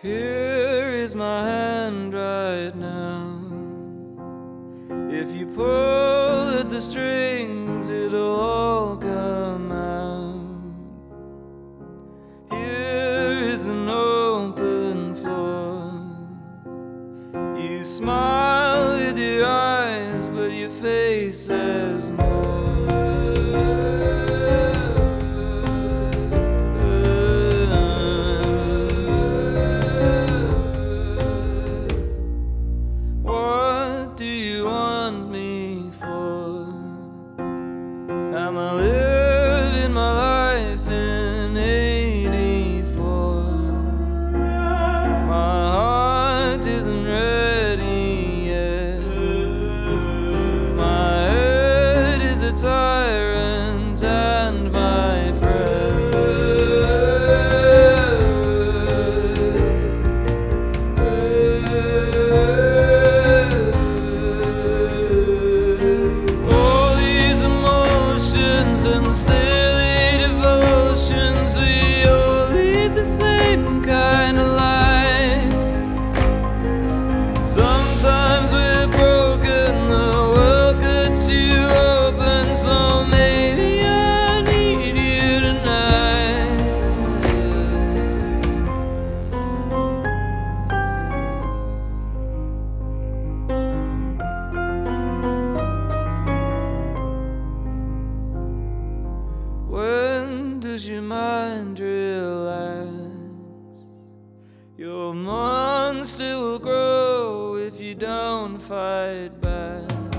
Here is my hand right now. If you pull at the strings, it'll all come out. Here is an open floor. You smile with your eyes, but your face says more. I'm living my life in '84. My heart isn't ready yet. My head is a tyrant and my friend. And silly devotions, we all lead the same kind of life. Sometimes we're broken, the world cuts you open, so maybe I need you tonight. When does your mind relax? Your monster will grow if you don't fight back.